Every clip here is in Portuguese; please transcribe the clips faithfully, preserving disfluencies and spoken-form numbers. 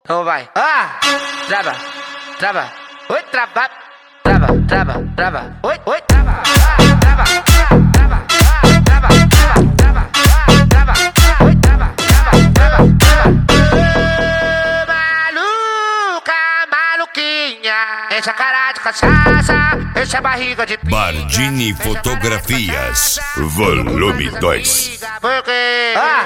Então vai. Ah! Trava, trava, oi, trava, trava, trava, trava, oi, oi, trava, trava, trava, trava, trava, trava, trava, oi, trava, trava, trava, trava. Maluca, maluquinha, enche a cara de cachaça, enche a barriga de pinga. Bardini Fotografias, volume dois. Porque ah!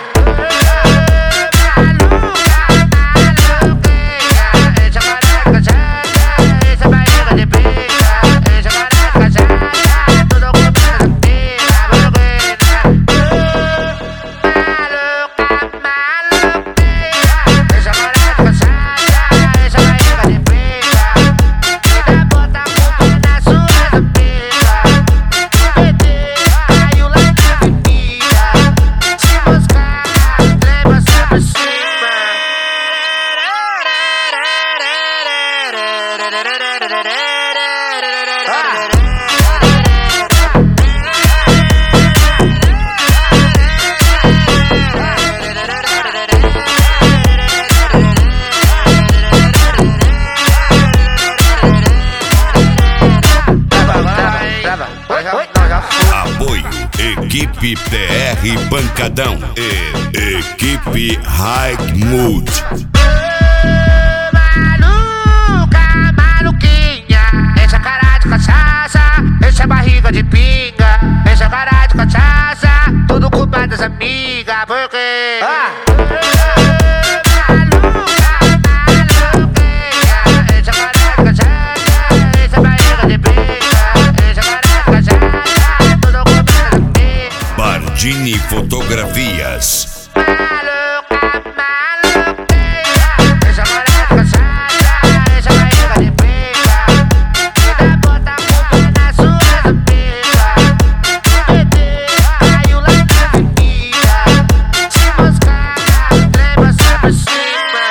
Apoio Equipe T R Pancadão e Equipe High Mood. Maluca, maluquinha, enche a cara de cachaça, enche a barriga de pinga, enche a cara de cachaça, tudo culpa das amigas, porque ah! Bardini Fotografias. Maluca, maluquinha, enche a cara de cachaça, enche a barriga de pinga, ainda bota a culpa nas suas amigas. Caiu lá na avenida, se moscar, leva só por cima.